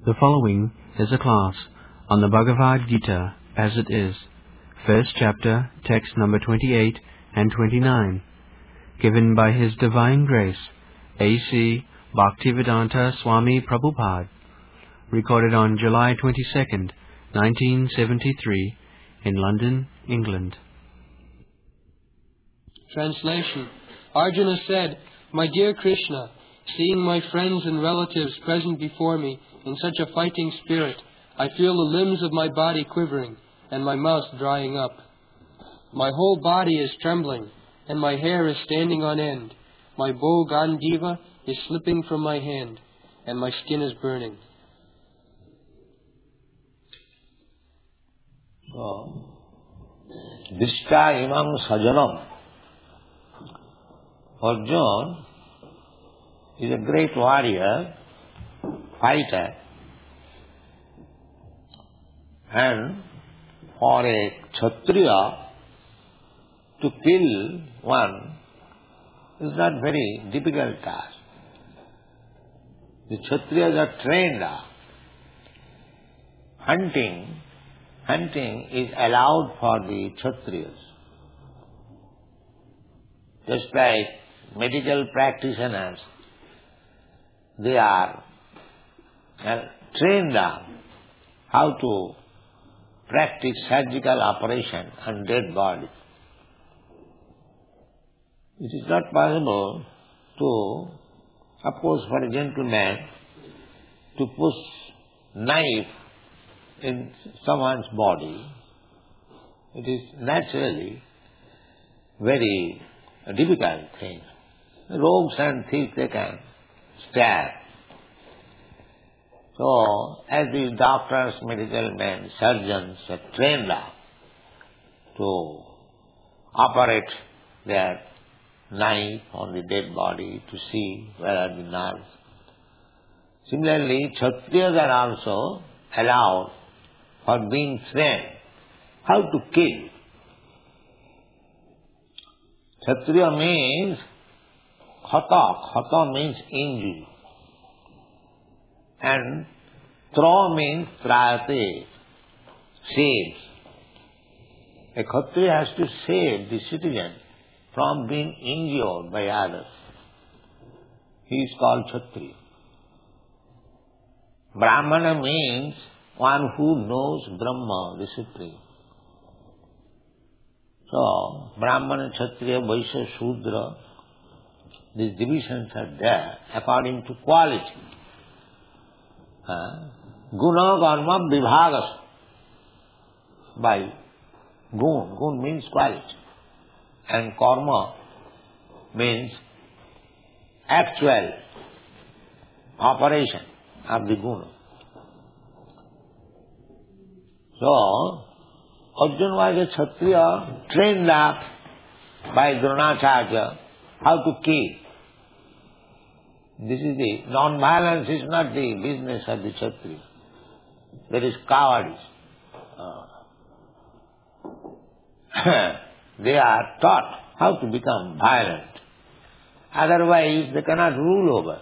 The following is a class on the Bhagavad Gita as it is, first chapter, text number 28 and 29, given by His Divine Grace, A.C. Bhaktivedanta Swami Prabhupada, recorded on July 22nd, 1973, in London, England. Translation. Arjuna said, "My dear Krishna, seeing my friends and relatives present before me in such a fighting spirit, I feel the limbs of my body quivering and my mouth drying up. My whole body is trembling and my hair is standing on end. My bow Gandiva is slipping from my hand and my skin is burning." Dishta imam sajanam. Arjuna is a great warrior, fighter, and for a Kshatriya to kill one is not very difficult task. The Kshatriyas are trained up. Hunting is allowed for the Kshatriyas. Just like medical practitioners, they are trained up how to practice surgical operation on dead body. It is not possible to, of course, for a gentleman to push knife in someone's body. It is naturally very difficult thing. Rogues and thieves, they can stab. So, as these doctors, medical men, surgeons are trained up to operate their knife on the dead body to see where are the nerves. Similarly, Kshatriyas are also allowed for being trained how to kill. Kshatriya means khata. Khata means injury. And tra means trayate, saves. A Kshatriya has to save the citizen from being injured by others. He is called Kshatriya. Brahmana means one who knows Brahma, the Supreme. So, Brahmana, Kshatriya, Vaishya, Shudra, these divisions are there according to quality. Guna, karma, vibhagas. By gun. Gun means quality. And karma means actual operation of the guna. So, Arjuna was a Kshatriya trained up by Dronacharya how to kill. This is the non-violence is not the business of the Kshatriya. There is cowardice. They are taught how to become violent. Otherwise, they cannot rule over.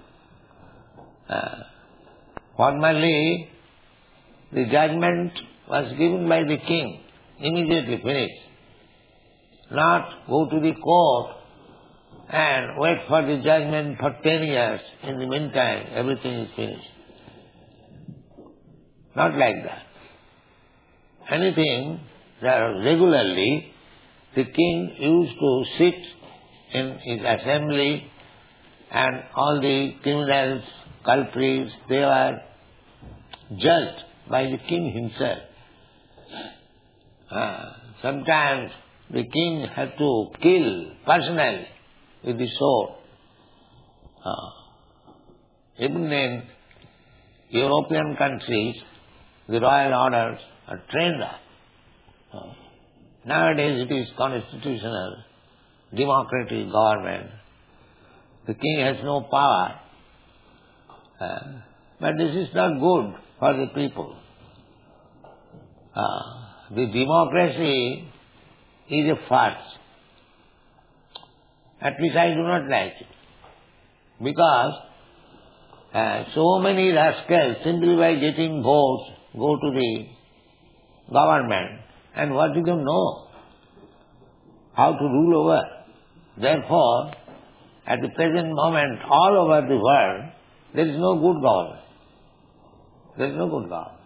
Formally, the judgment was given by the king, immediately finished. Not go to the court and wait for the judgment for 10 years. In the meantime, everything is finished. Not like that. Anything that regularly the king used to sit in his assembly and all the criminals, culprits, they were judged by the king himself. Sometimes the king had to kill personally with the sword. Even in European countries, the royal orders are trained up. Nowadays it is constitutional, democratic government. The king has no power. But this is not good for the people. The democracy is a farce. At least I do not like it. Because So many rascals, simply by getting votes, go to the government. And what do they know? How to rule over. Therefore, at the present moment, all over the world, there is no good government. There is no good government.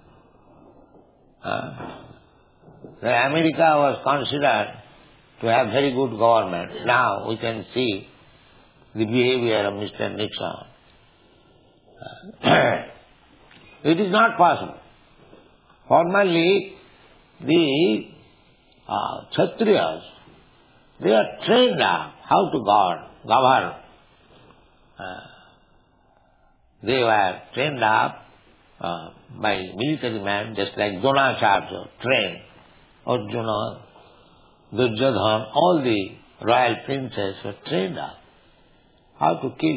America was considered to have very good government. Now we can see the behavior of Mr. Nixon. It is not possible. Formerly, the Kshatriyas, they are trained up how to govern. They were trained up by military men, just like Dronacharya trained, Arjuna, Duryodhana, all the royal princes were trained up how to kill.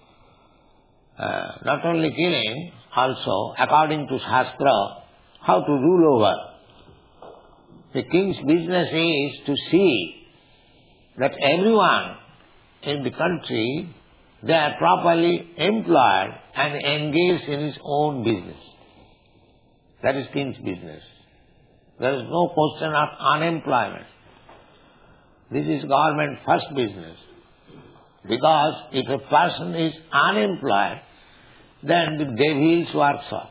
Not only killing, also, according to Shastra, how to rule over. The king's business is to see that everyone in the country, they are properly employed and engaged in his own business. That is king's business. There is no question of unemployment. This is government first business. Because if a person is unemployed, then the devil's workshop.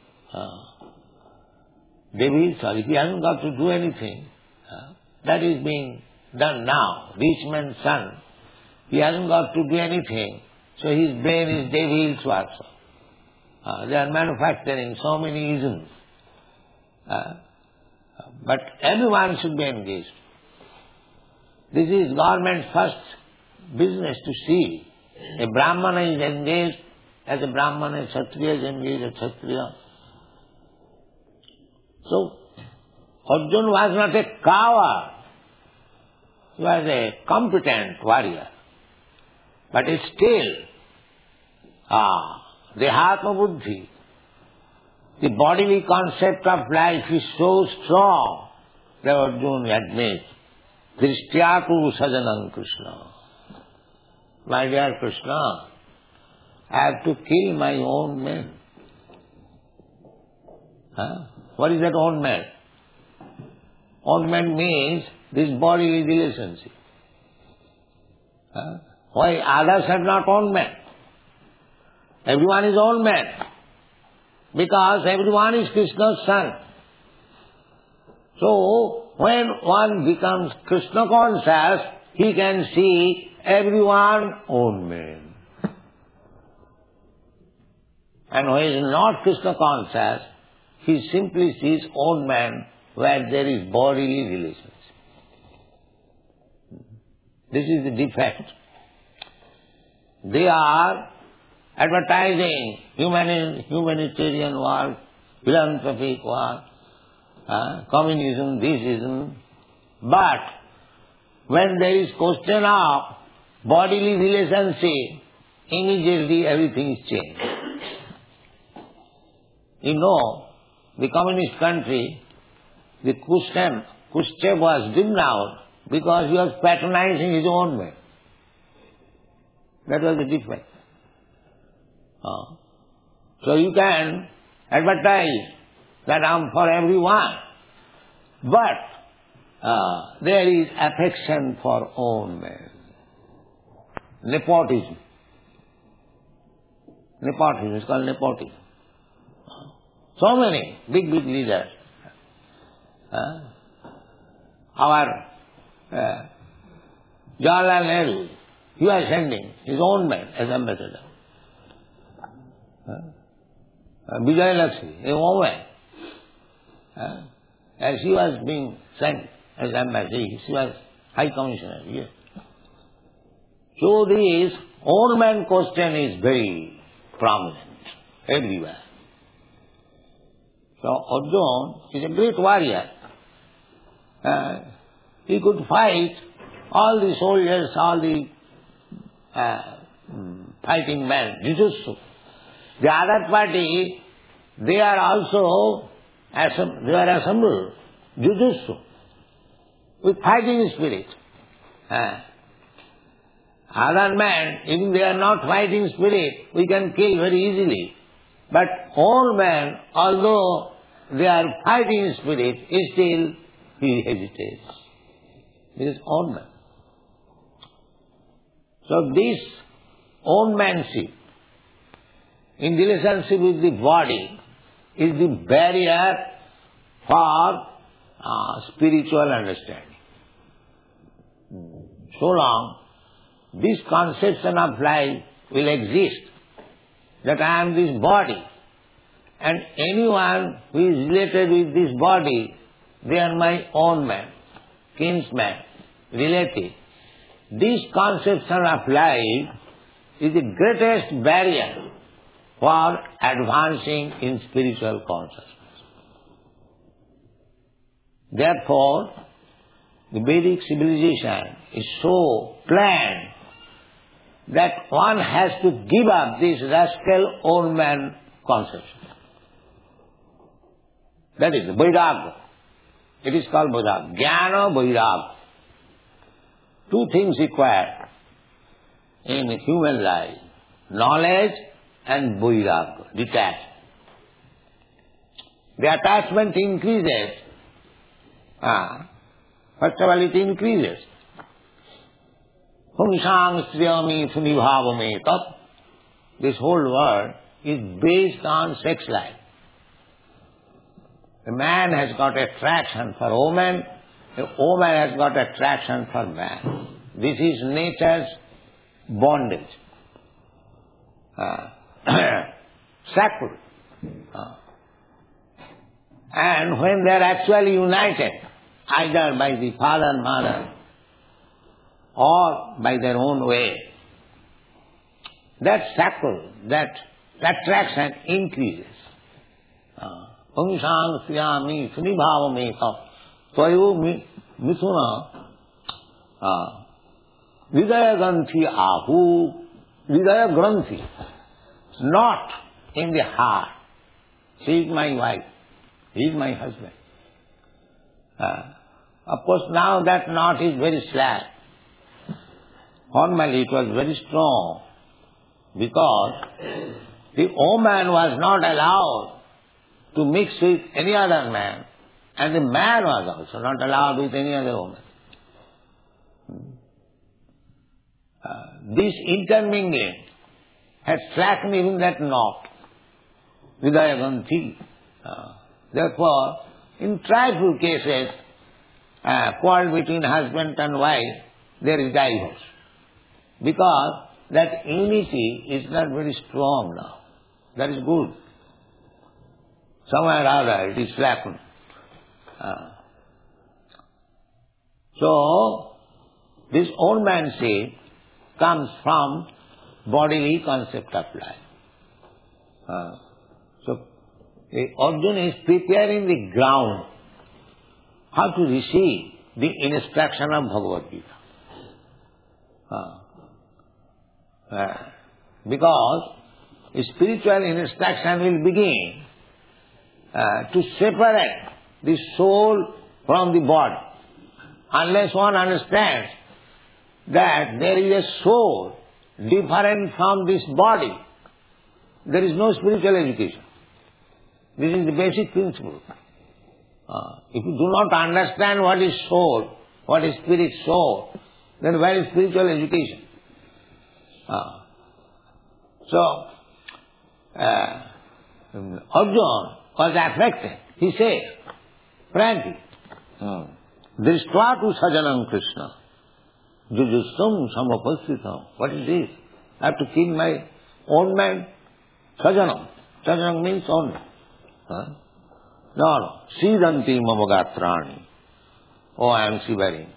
Devil's work. If he hasn't got to do anything, that is being done now. Rich man's son, he hasn't got to do anything, so his brain is devil's workshop. They are manufacturing so many isms. But everyone should be engaged. This is government's first business to see. A Brahmana is engaged as a Brahmana, a Kshatriya is engaged as a Kshatriya. So, Arjuna was not a coward. He was a competent warrior. But still, the Atma Buddhi, the bodily concept of life is so strong that Arjuna admits, Drishtyaku Sajanam Krishna. My dear Krishna, I have to kill my own men. What is that own man? Own man means this bodily relationship. Why others are not own men? Everyone is own man. Because everyone is Krishna's son. So, when one becomes Krishna conscious, he can see everyone own man. And when he is not Krishna conscious, he simply sees own man where there is bodily relationship. This is the defect. They are advertising humanitarian work, philanthropic work, communism, theism. But when there is question of bodily relationship, immediately everything is changed. You know, the communist country, the Khrushchev was driven out because he was patronizing his own man. That was the defect. So you can advertise that I am for everyone, but there is affection for own man. Nepotism. Nepotism is called nepotism. So many big leaders. Our Jawaharlal Nehru, he was sending his own man as ambassador. Vijay Lakshmi, a woman, as she was being sent as ambassador, she was High Commissioner here. So this own man question is very prominent everywhere. So Arjuna is a great warrior. He could fight all the soldiers, all the fighting men, jujutsu. The other party, they are also assembled, jujutsu, with fighting spirit. Other men, even they are not fighting spirit, we can kill very easily. But old man, although they are fighting spirit, still he hesitates. This is old man. So this old manship in relationship with the body is the barrier for spiritual understanding. So long this conception of life will exist, that I am this body, and anyone who is related with this body, they are my own man, kinsman, relative. This conception of life is the greatest barrier for advancing in spiritual consciousness. Therefore, the Vedic civilization is so planned that one has to give up this rascal old man conception. That is Vairagya. It is called Vairagya. Jnana Vairagya. Two things required in human life: knowledge and Vairagya, detachment. The attachment increases. First of all, it increases. Pungsang striyami sunibhavame tat. This whole world is based on sex life. A man has got attraction for woman, a woman has got attraction for man. This is nature's bondage. Sacred. And when they are actually united, either by the father and mother or by their own way, that circle, that attraction increases. Pungsang sriyami sunibhavameka tvayo mithuna vidaya granthi ahu. Vidaya granthi, not in the heart. She is my wife, he is my husband. Of course, now that knot is very slack. Formerly it was very strong, because the woman was not allowed to mix with any other man, and the man was also not allowed with any other woman. This intermingling had slackened even that knot, Vidaya Granthi. Therefore, in trifle cases, quarrel between husband and wife, there is divorce. Because that unity is not very strong now. That is good. Somewhere or other it is slackened. So, this old manship comes from bodily concept of life. So, the Arjuna is preparing the ground how to receive the instruction of Bhagavad Gita. Because spiritual instruction will begin to separate the soul from the body. Unless one understands that there is a soul different from this body, there is no spiritual education. This is the basic principle. If you do not understand what is soul, what is spirit soul, then where is spiritual education? So, Arjuna was affected. He says, frankly, Drishtva tu sajanam Krishna, jujustam samapasitam. What is this? I have to kill my own man? Sajanam. Sajanam means own man. No. Sidanti mamagatrani. Oh, I am shivering.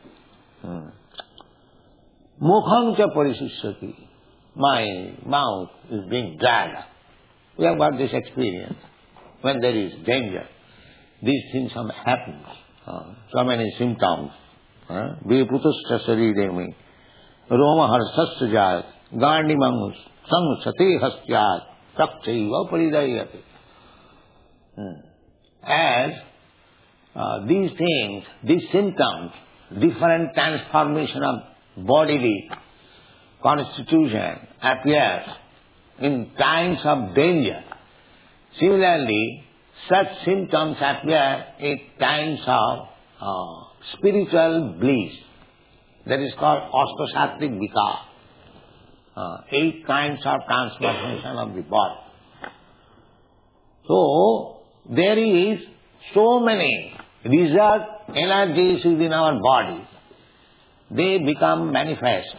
Mukham cha parishishyati. My mouth is being dragged. We have got this experience. When there is danger, these things happen. So many symptoms. Viputasya sariremi, Roma harsasya jayat, gandimangus, samsate hastyat, takchaiva paridayate. As these things, these symptoms, different transformation of bodily constitution appears in times of danger. Similarly, such symptoms appear in times of spiritual bliss. That is called Ashtasattvic Vikas. 8 kinds of transformation of the body. So, there is so many reserved energies within our body. They become manifest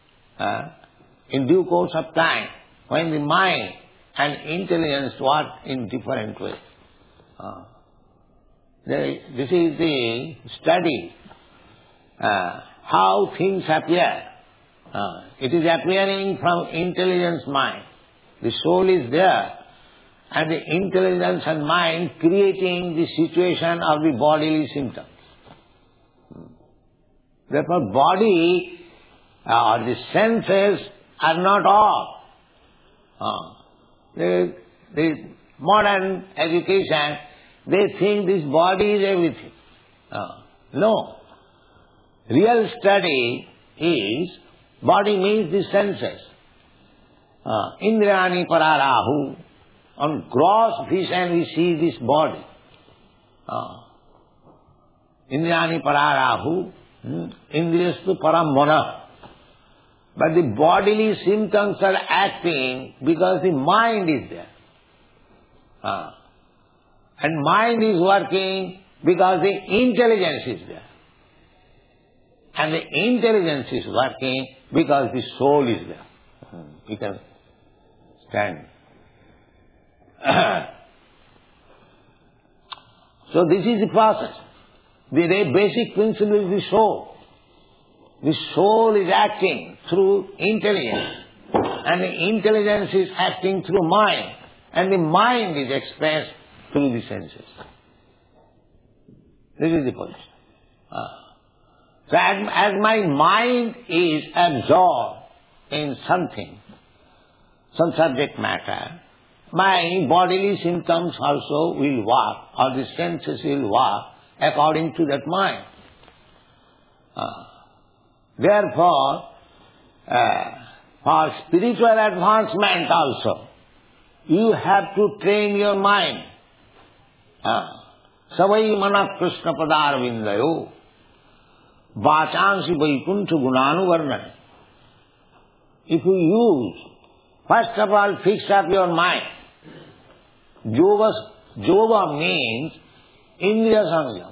in due course of time when the mind and intelligence work in different ways. This is the study, how things appear. It is appearing from intelligence mind. The soul is there, and the intelligence and mind creating the situation of the bodily symptoms. Therefore, body or the senses are not all. The modern education, they think this body is everything. No. Real study is, body means the senses. Indrani pararahu. On gross vision we see this body. Indrani pararahu. Indriyastu param mana. But the bodily symptoms are acting because the mind is there. And mind is working because the intelligence is there. And the intelligence is working because the soul is there. You can stand. So this is the process. The basic principle is the soul. The soul is acting through intelligence, and the intelligence is acting through mind, and the mind is expressed through the senses. This is the position. So as my mind is absorbed in something, some subject matter, my bodily symptoms also will work, or the senses will work according to that mind. Therefore, for spiritual advancement also, you have to train your mind. Savai mana Krishna padar vindayo vachansi vaikuntha gunanu varnani. If you use, first of all, fix up your mind. Yoga means Indriya Samyam.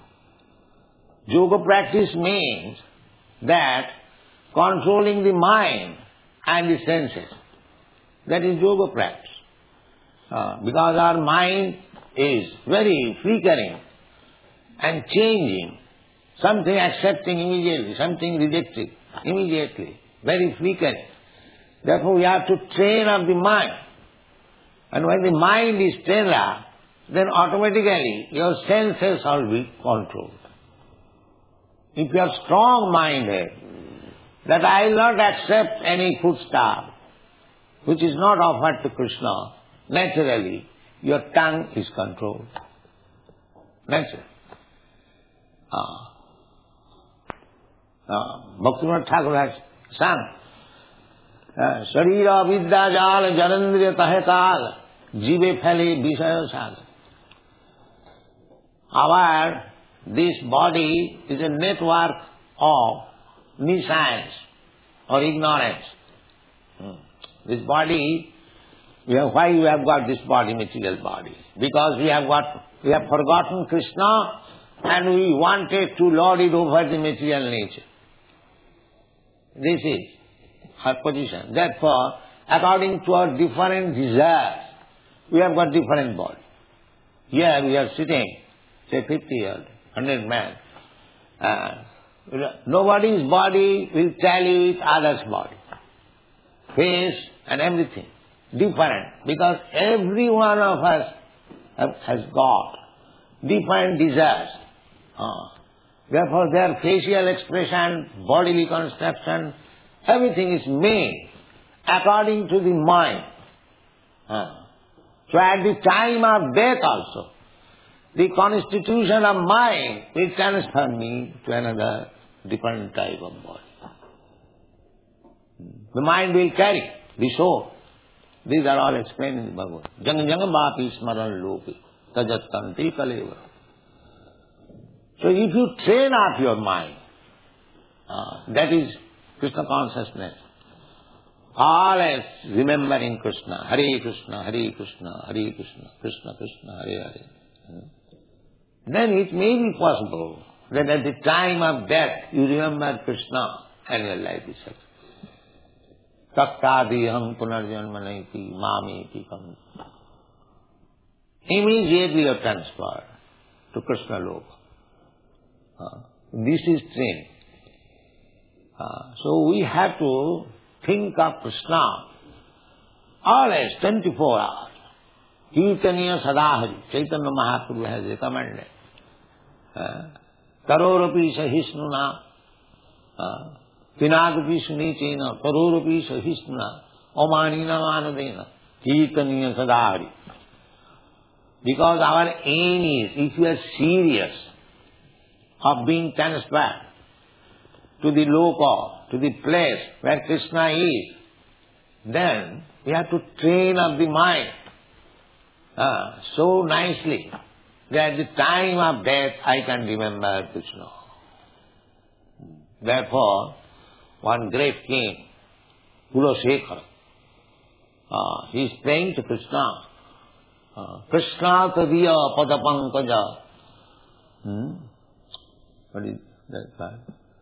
Yoga practice means that controlling the mind and the senses. That is yoga practice. Because our mind is very flickering and changing. Something accepting immediately, something rejecting immediately. Very flickering. Therefore we have to train up the mind. And when the mind is trained up, then automatically your senses will be controlled. If you are strong-minded, that I will not accept any foodstuff which is not offered to Krishna, naturally your tongue is controlled. Naturally. Bhaktivinoda Thakur has sung, Sharira vidya jal janandriya tahe kal, jive phale visaya sal. This body is a network of nescience or ignorance. This body, why we have got this body, material body? Because we have forgotten Krishna and we wanted to lord it over the material nature. This is our position. Therefore, according to our different desires, we have got different body. Here we are sitting, say 50-year-old, 100 men. Nobody's body will tally with others' body. Face and everything. Different. Because every one of us has got different desires. Therefore their facial expression, bodily construction, everything is made according to the mind. So at the time of death also, the constitution of mind will transfer me to another different type of body. The mind will carry the soul. These are all explained in the Bhagavad. Jang jangabapi smaran lopi tajattanti kaleva. So if you train up your mind, that is Krishna consciousness, always remembering Krishna, Hare Krishna, Hare Krishna, Hare Krishna, Krishna Krishna, Hare Hare. Then it may be possible that at the time of death you remember Krishna and your life is successful. Tattadiham punarjanmanaiti mamiti kam. Immediately you are transferred to Krishna Loka. This is training. So we have to think of Krishna always 24 hours. Kirtaniya sadahari. Chaitanya Mahaprabhu has recommended. Karorapi sahisnuna. Pinagapi sunichena. Karorapi sahisnuna. Omanina manadena. Kirtaniya sadahari. Because our aim is, if you are serious of being transferred to the loka, to the place where Krishna is, then we have to train up the mind so nicely that at the time of death I can remember Krishna. Therefore, one great king, Kulasekhara, he is praying to Krishna. Krishna tadiya padapankaja. What is that?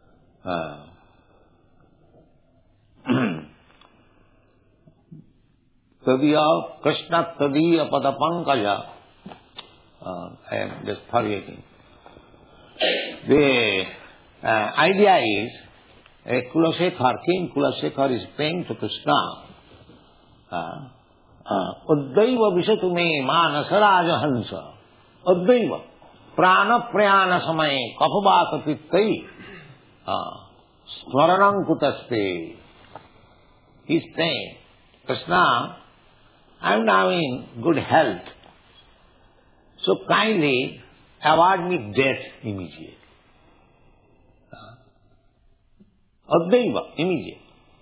Tadiya Krishna tadiya padapankaja. I am just forgetting. The idea is, King Kulasekhar is praying to Krishna. Uddaiva visatu me manasaraja hansa. Uddaiva prana prayana samaye kapabata pittai smaranam kutaste. He is saying, Krishna, I am now in good health. So kindly award me death immediately. Uddaiva, immediate.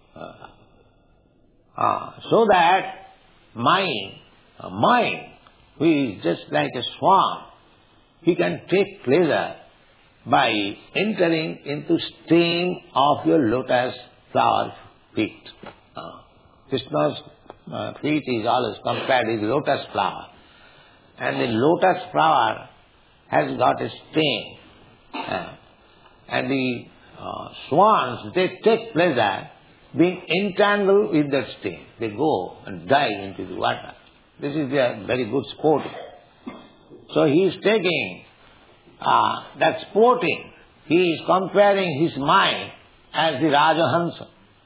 So that my mind, who is just like a swan, he can take pleasure by entering into stain of your lotus flower feet. Krishna's feet is always compared with lotus flower. And the lotus flower has got a stain. And the swans, they take pleasure being entangled with that stain. They go and dive into the water. This is their very good sport. So he is taking that sporting. He is comparing his mind as the Rajahansa.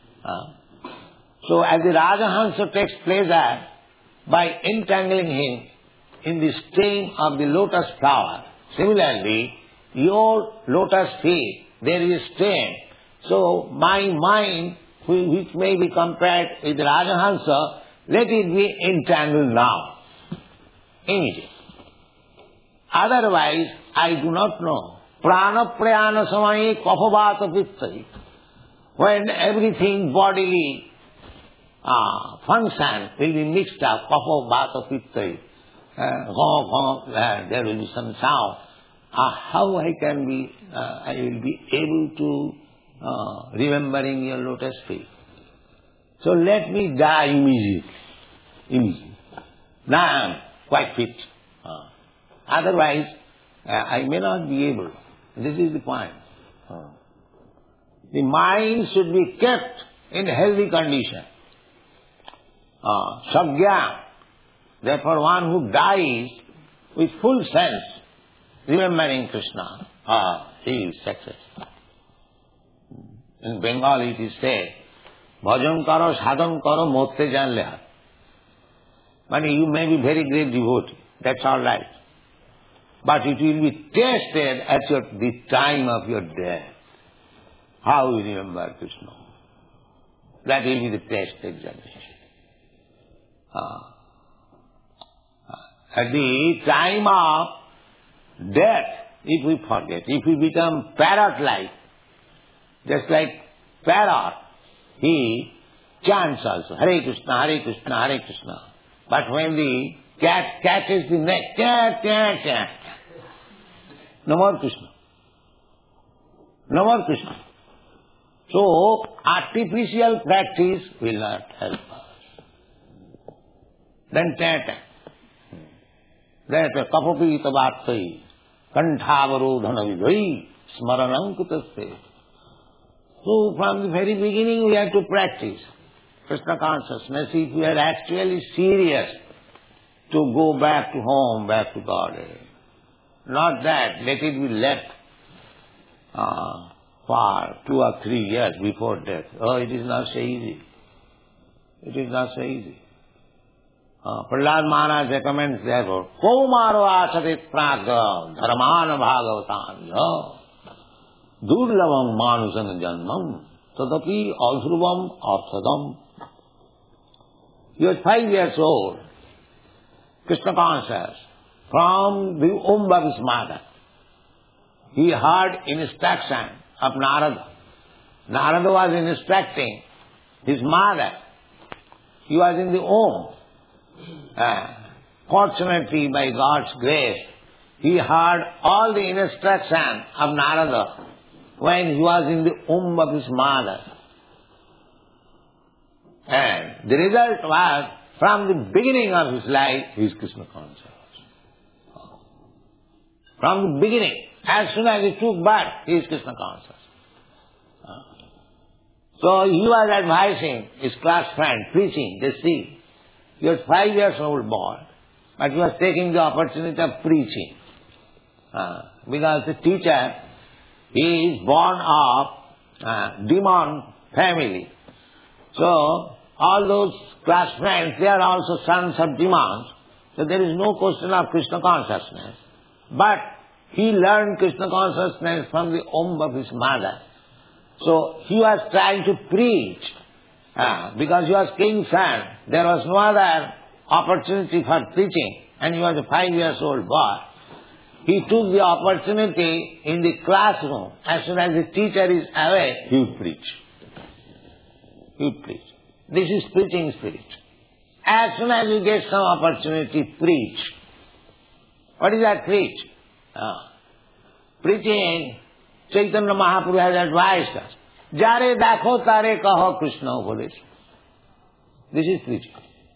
So as the Rajahansa takes pleasure by entangling him in the stain of the lotus flower, similarly, your lotus feet, there is a stain. So my mind, which may be compared with Rajahansa, let it be entangled now, immediately. Otherwise, I do not know. Prana prayana samaye kapavata pittai. When everything bodily function will be mixed up, kapavata pittai. There will be some sound. How I will be able to remembering your lotus feet. So let me die immediately. Now I am quite fit. Otherwise, I may not be able. This is the point. The mind should be kept in healthy condition. Sabgya. Therefore, one who dies with full sense, remembering Krishna, he is successful. In Bengali it is said, bhajan karo, sadhan karo, motte jan leha. But you may be very great devotee, that's all right. But it will be tested at the time of your death. How you remember Krishna? That will be the test examination. At the time of death, if we forget, if we become parrot-like, just like parrot, he chants also, Hare Krishna, Hare Krishna, Hare Krishna. But when the cat catches the neck, cat, cat, cat, no more Krishna. No more Krishna. So, artificial practice will not help us. Then tata. That kapapi tavattai, kantavarodhana vidhai, smaranankutasya. So, from the very beginning we have to practice Krishna consciousness if we are actually serious to go back to home, back to God. Not that, let it be left for 2 or 3 years before death. Oh, it is not so easy. It is not so easy. Prahlad Maharaj recommends therefore, Komaro asarit praga dharmana bhagavatam durlavam manusana janmam tadapi adhruvam arthadam. He was 5 years old, Krishna conscious, from the womb of his mother. He heard instruction of Narada. Narada was instructing his mother. He was in the womb. Fortunately, by God's grace, he heard all the instruction of Narada when he was in the womb of his mother. And the result was, from the beginning of his life, he is Krishna conscious. From the beginning, as soon as he took birth, he is Krishna conscious. So he was advising his class friend, preaching, they see, he was 5 years old boy, but he was taking the opportunity of preaching. Because the teacher is born of demon family. So all those class friends, they are also sons of demons. So there is no question of Krishna consciousness. But he learned Krishna consciousness from the womb of his mother. So he was trying to preach. Because he was king's son, there was no other opportunity for preaching. And he was a 5 years old boy. He took the opportunity in the classroom. As soon as the teacher is away, he would preach. He would preach. This is preaching spirit. As soon as you get some opportunity, preach. What is that preach? Preaching, Chaitanya Mahaprabhu has advised us. Jare dakho tare kaho Krishna upadesh. This is preaching.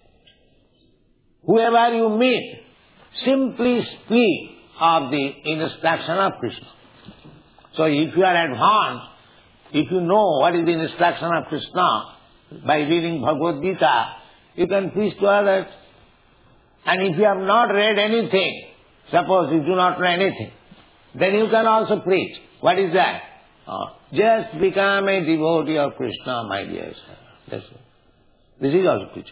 Whoever you meet, simply speak of the instruction of Krishna. So if you are advanced, if you know what is the instruction of Krishna, by reading Bhagavad Gita, you can preach to others. And if you have not read anything, suppose you do not know anything, then you can also preach. What is that? Just become a devotee of Krishna, my dear sir. That's it. This is also preaching.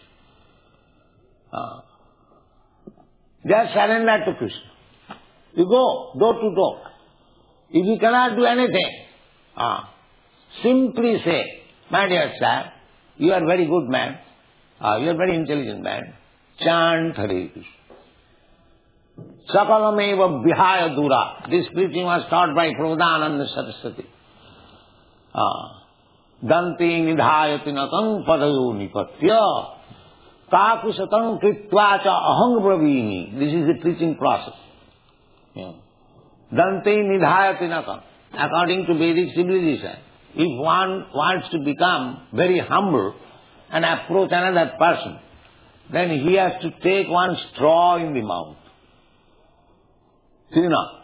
Just surrender to Krishna. You go door to door. If you cannot do anything, simply say, my dear sir, you are very good man, you are very intelligent man, chant Hare Krishna. Sakalameva Vihaya Dura. This preaching was taught by Prabodhananda Saraswati. Dante nidhayati nakam padayo nipatya kakusatam kritva cha ahang bravini. This is the preaching process. Dante nidhayati nakam. According to Vedic civilization, if one wants to become very humble and approach another person, then he has to take one straw in the mouth. See now?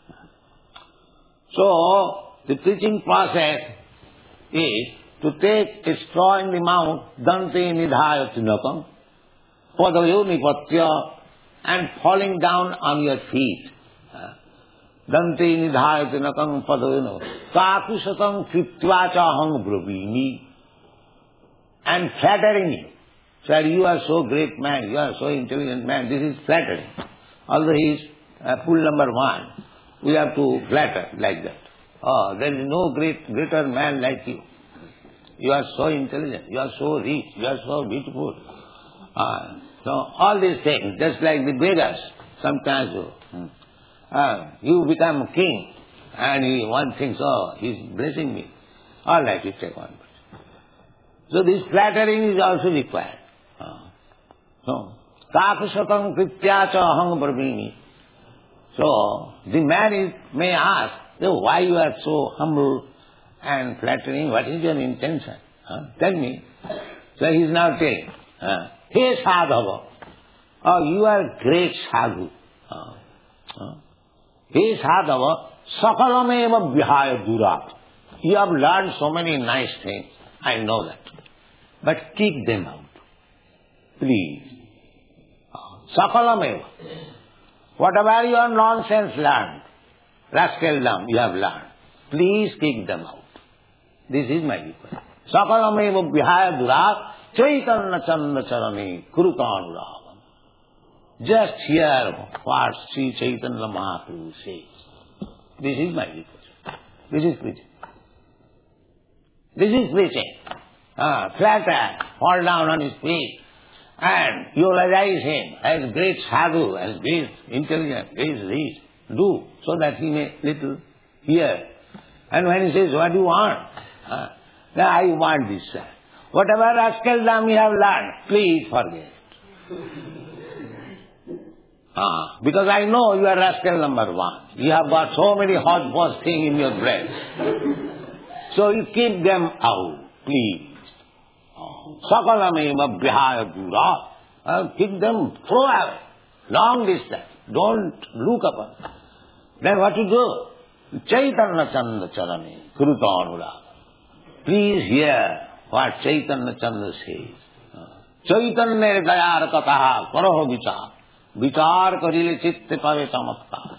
So, the preaching process is to take a straw in the mouth, dante nidhayati nakam, padayo nipatya, and falling down on your feet. Dante nidhayati nakam padayo nipatya. Kakusatam kritva cha aham bravini. And flattering you. Sir, you are so great man, you are so intelligent man, this is flattering. Although he is full number 1, we have to flatter like that. There is no greater man like you. You are so intelligent, you are so rich, you are so beautiful. So all these things, just like the beggars, sometimes you become king and one thinks, oh, he is blessing me. All right, you take one. So this flattering is also required. So, Kakashatam kritya cha aham brahmini. So, the man may ask, so why you are so humble and flattering? What is your intention? Tell me. So he is now telling, Hey sadhava, you are great sadhu. Hey sadhava, sakalameva vihaya durat. You have learned so many nice things. I know that. But kick them out. Please. Sakalameva. Whatever your nonsense learned, rascaldom you have learned, please kick them out. This is my request. Sakalameva vihaya durat chaitanya chanda charane kurutanuragam. Just hear what Sri Chaitanya Mahaprabhu says. This is my request. This is preaching. This is preaching. Flatter, fall down on his feet, and eulogize him as great sadhu, as great intelligent, great rich. Do, so that he may little hear. And when he says, what do you want? I want this. Whatever rascaldom you have learned, please forget. Because I know you are rascal number one. You have got so many hodgepodge things in your brain. So you keep them out, please. Sakalameva vihaya dura. Keep them, throw away. Long distance. Don't look upon. Then what to do? Chaitanya Chanda Charane Kurutanura. Please hear what Chaitanya Chanda says. Chaitanya Dayar Kataha Karaho Vichar. Vichar Karile Chitte Pave Chamatkar.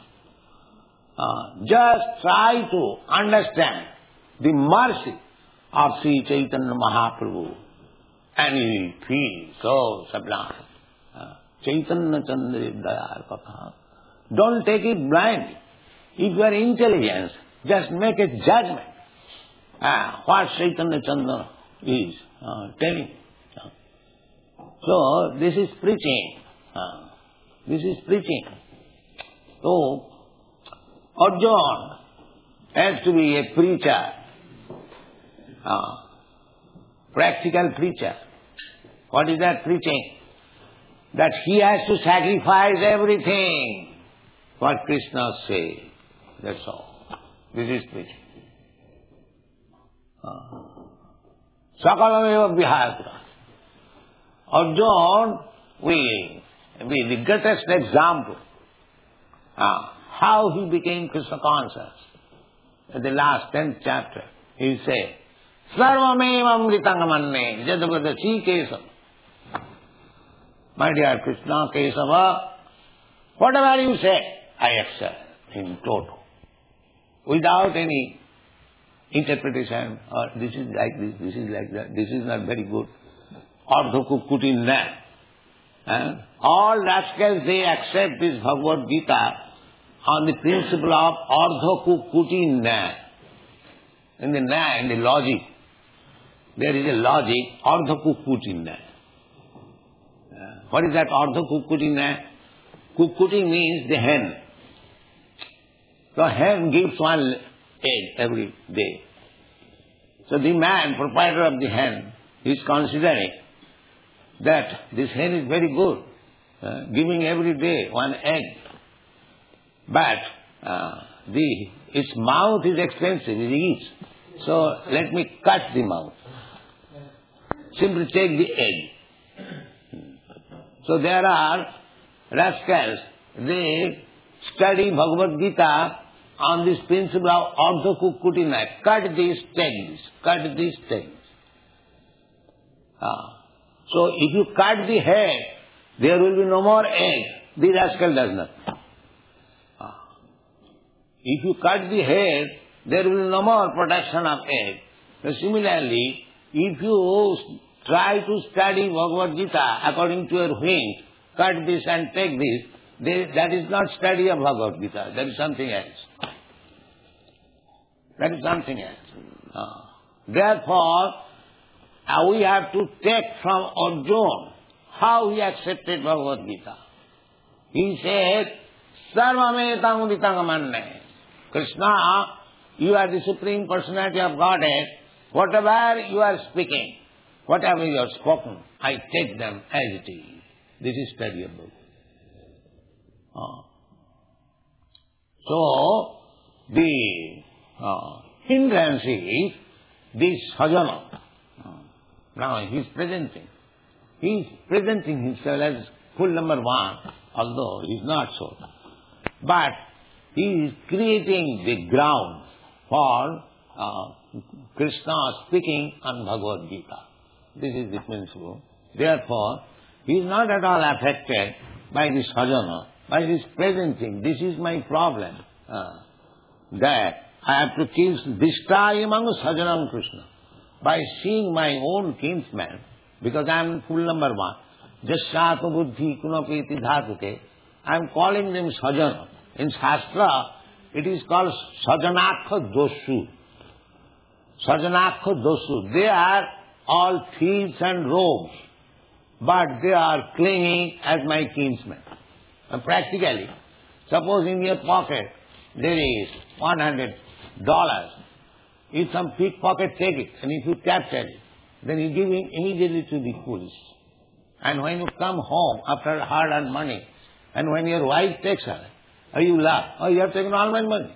Just try to understand the mercy of Sri Chaitanya Mahaprabhu, and you will feel so sublime. Chaitanya Chandra Dayar Kataha. Don't take it blindly. If you are intelligent, just make a judgment. What Chaitanya Chandra is telling. So, this is preaching. This is preaching. So, Arjuna has to be a preacher. Practical preacher. What is that preaching? That he has to sacrifice everything. What Krishna says. That's all. This is preaching. Sakalameva vihaya. Arjuna will be the greatest example how he became Krishna conscious. At the last 10th chapter, he said, Sarvamevam ritangamanne jadavadasi kesava. My dear Krishna Kesava, whatever you say, I accept in total. Without any interpretation, or this is like this, this is like that, this is not very good. Ardhakukutinna. All rascals, they accept this Bhagavad Gita on the principle of ardhakukutinna. In the logic, there is a logic, ardhakukutinna. What is that ardhakukutinna? Kukuti means the hen. So hen gives one egg every day. So the man, proprietor of the hen, is considering that this hen is very good, giving every day one egg. But its mouth is expensive, it eats. So let me cut the mouth. Simply take the egg. So there are rascals, they study Bhagavad Gita on this principle of ardhakukutinna. Cut this, take this. Cut this, take this. So if you cut the head, there will be no more egg. The rascal does not. If you cut the head, there will be no more production of egg. So similarly, if you try to study Bhagavad Gita according to your whim, cut this and take this, that is not study of Bhagavad Gita. That is something else. That is something else. Therefore, we have to take from Arjuna how he accepted Bhagavad Gita. He said, Sarvametam vitangamanne. Krishna, you are the Supreme Personality of Godhead. Whatever you are speaking, whatever you have spoken, I take them as it is. This is terrible. So, the hindrance is this sajana. Now he is presenting. He is presenting himself as full number one, although he is not so. But he is creating the ground for Krishna speaking on Bhagavad Gita. This is the principle. Therefore, he is not at all affected by this sajana, by this presenting. This is my problem. That I have to destroy among sajanam Krishna. By seeing my own kinsman, because I am full number one, jasyatma buddhi kunapeti dhatuke, I am calling them sajana. In Shastra, it is called sajanakha dosu. Sajanakha dosu. They are all thieves and rogues, but they are claiming as my kinsmen. And practically, suppose in your pocket there is $100. If some pickpocket take it, and if you capture it, then you give it immediately to the police. And when you come home after hard-earned money, and when your wife takes her, you laugh. Oh, you have taken all my money.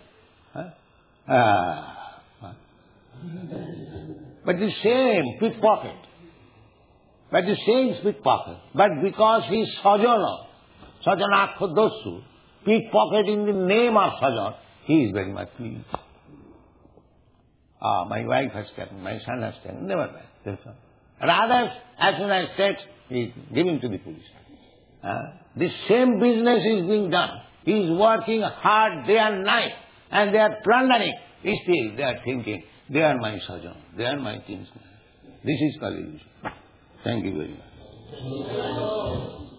But the same pickpocket. But because he is sajana, sajanakha dosu, pickpocket in the name of sajana, he is very much pleased. My wife has taken, my son has taken, never mind. Rather, as soon as takes, he is giving to the police. The same business is being done. He is working hard day and night, and they are plundering. Still, they are thinking, they are my sajana, they are my kinsmen. This is Kali. Thank you very much.